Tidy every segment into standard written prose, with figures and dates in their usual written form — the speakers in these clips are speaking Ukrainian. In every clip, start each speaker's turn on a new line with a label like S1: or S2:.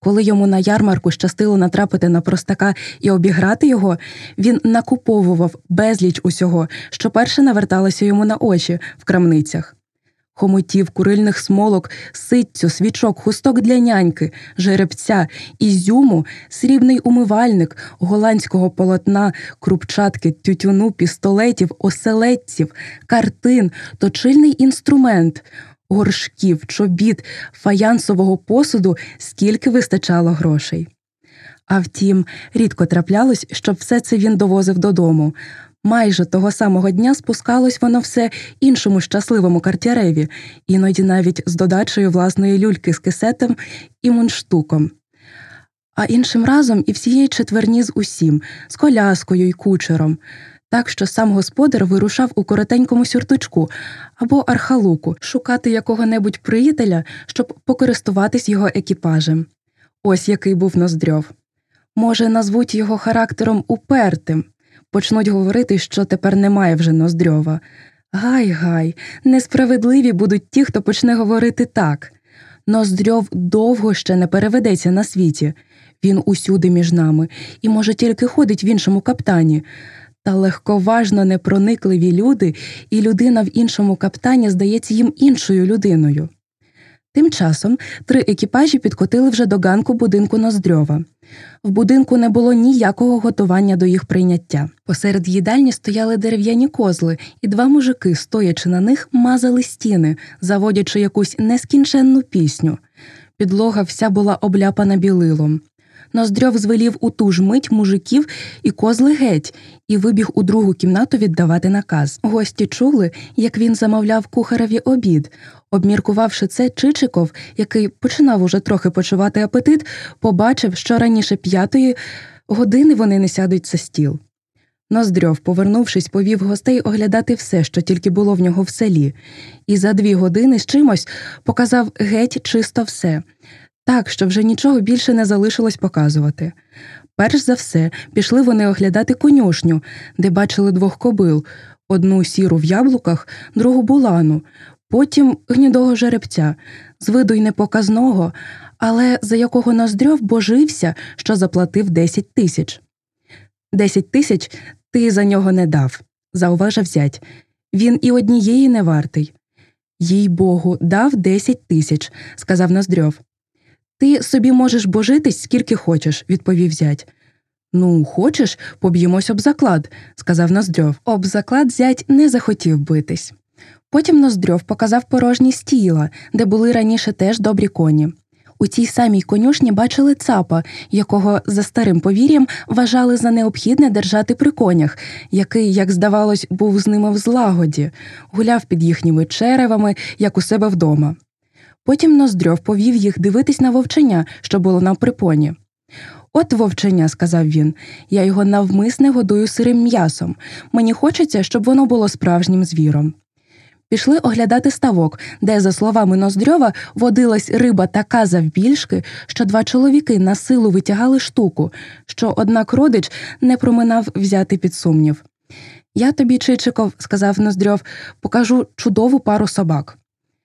S1: коли йому на ярмарку щастило натрапити на простака і обіграти його, він накуповував безліч усього, що перше наверталося йому на очі в крамницях. Хомутів, курильних смолок, ситцю, свічок, хусток для няньки, жеребця, ізюму, срібний умивальник, голландського полотна, крупчатки, тютюну, пістолетів, оселедців, картин, точильний інструмент, горшків, чобіт, фаянсового посуду, скільки вистачало грошей. А втім, рідко траплялось, щоб все це він довозив додому. Майже того самого дня спускалось воно все іншому щасливому картяреві, іноді навіть з додачею власної люльки з кисетом і мундштуком. А іншим разом і всієї четверні з усім, з коляскою й кучером. Так що сам господар вирушав у коротенькому сюртучку або архалуку шукати якого-небудь приятеля, щоб покористуватись його екіпажем. Ось який був Ноздрьов. Може, назвуть його характером упертим. Почнуть говорити, що тепер немає вже Ноздрьова. Гай, несправедливі будуть ті, хто почне говорити так. Ноздрьов довго ще не переведеться на світі. Він усюди між нами і, може, тільки ходить в іншому каптані. Та легковажно непроникливі люди, і людина в іншому каптані здається їм іншою людиною. Тим часом 3 екіпажі підкотили вже до ганку будинку Ноздрьова. В будинку не було ніякого готування до їх прийняття. Посеред їдальні стояли дерев'яні козли, і 2 мужики, стоячи на них, мазали стіни, заводячи якусь нескінченну пісню. Підлога вся була обляпана білилом. Ноздрьов звелів у ту ж мить мужиків і козли геть і вибіг у другу кімнату віддавати наказ. Гості чули, як він замовляв кухареві обід. Обміркувавши це, Чичиков, який починав уже трохи почувати апетит, побачив, що раніше 5-ї години вони не сядуть за стіл. Ноздрьов, повернувшись, повів гостей оглядати все, що тільки було в нього в селі, і за 2 години з чимось показав геть чисто все. Так, що вже нічого більше не залишилось показувати. Перш за все, пішли вони оглядати конюшню, де бачили 2 кобил, одну сіру в яблуках, другу булану, потім гнідого жеребця, з виду й непоказного, але за якого Ноздрьов божився, що заплатив 10 тисяч. 10 тисяч ти за нього не дав, зауважив зять. Він і однієї не вартий. Їй-богу, дав 10 тисяч, сказав Ноздрьов. Ти собі можеш божитись, скільки хочеш, відповів зять. Ну, хочеш, поб'ємось об заклад, сказав Ноздрьов. Об заклад зять не захотів битись. Потім Ноздрьов показав порожні стійла, де були раніше теж добрі коні. У цій самій конюшні бачили цапа, якого, за старим повір'ям, вважали за необхідне держати при конях, який, як здавалось, був з ними в злагоді, гуляв під їхніми черевами, як у себе вдома. Потім Ноздрьов повів їх дивитись на вовченя, що було на припоні. «От вовченя», – сказав він, – «я його навмисне годую сирим м'ясом. Мені хочеться, щоб воно було справжнім звіром». Пішли оглядати ставок, де, за словами Ноздрьова, водилась риба така завбільшки, що 2 чоловіки на силу витягали штуку, що, однак, родич не проминав взяти під сумнів. «Я тобі, Чичиков, – сказав Ноздрьов, – покажу чудову пару собак.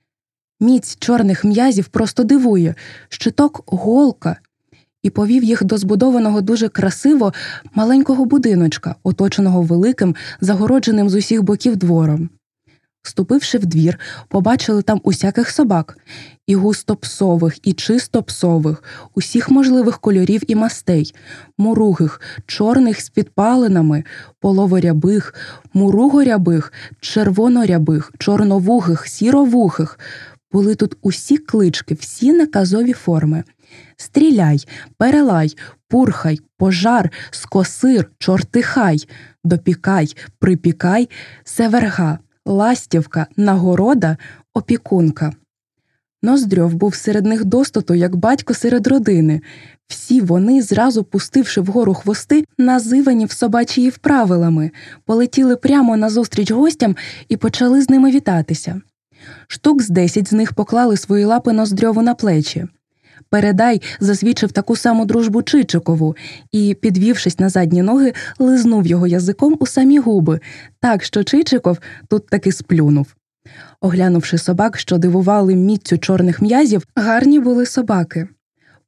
S1: Міць чорних м'язів просто дивує, щиток – голка». І повів їх до збудованого дуже красиво маленького будиночка, оточеного великим, загородженим з усіх боків двором. Вступивши в двір, побачили там усяких собак – і густопсових, і чистопсових, усіх можливих кольорів і мастей, муругих, чорних з підпалинами, половорябих, муругорябих, червонорябих, чорновухих, сіровухих. Були тут усі клички, всі наказові форми. Стріляй, перелай, пурхай, пожар, скосир, чортихай, допікай, припікай, северга, ластівка, нагорода, опікунка. Ноздрьов був серед них достоту, як батько серед родини. Всі вони, зразу пустивши вгору хвости, називані в собачії вправилами, полетіли прямо назустріч гостям і почали з ними вітатися. Штук з 10 з них поклали свої лапи Ноздрьову на плечі. Передай засвідчив таку саму дружбу Чичикову і, підвівшись на задні ноги, лизнув його язиком у самі губи, так що Чичиков тут таки сплюнув. Оглянувши собак, що дивували міццю чорних м'язів, гарні були собаки.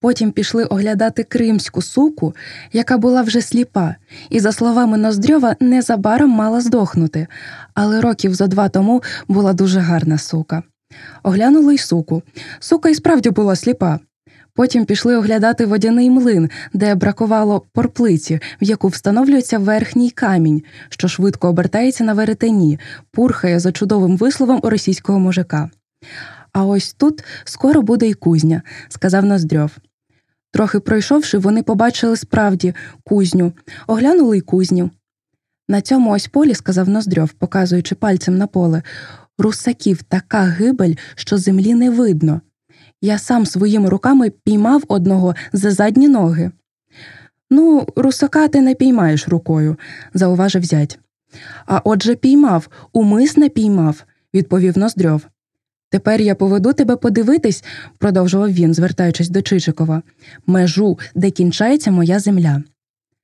S1: Потім пішли оглядати кримську суку, яка була вже сліпа, і, за словами Ноздрьова, незабаром мала здохнути, але років зо 2 тому була дуже гарна сука. Оглянули й суку. Сука і справді була сліпа. Потім пішли оглядати водяний млин, де бракувало порплиці, в яку встановлюється верхній камінь, що швидко обертається на веретені, пурхає за чудовим висловом російського мужика. «А ось тут скоро буде й кузня», – сказав Ноздрьов. Трохи пройшовши, вони побачили справді кузню, оглянули й кузню. «На цьому ось полі, – сказав Ноздрьов, показуючи пальцем на поле, – русаків така гибель, що землі не видно. Я сам своїми руками піймав одного за задні ноги». «Ну, русака ти не піймаєш рукою», – зауважив зять. «А отже піймав, умисне піймав», – відповів Ноздрьов. «Тепер я поведу тебе подивитись», – продовжував він, звертаючись до Чичикова, – «межу, де кінчається моя земля».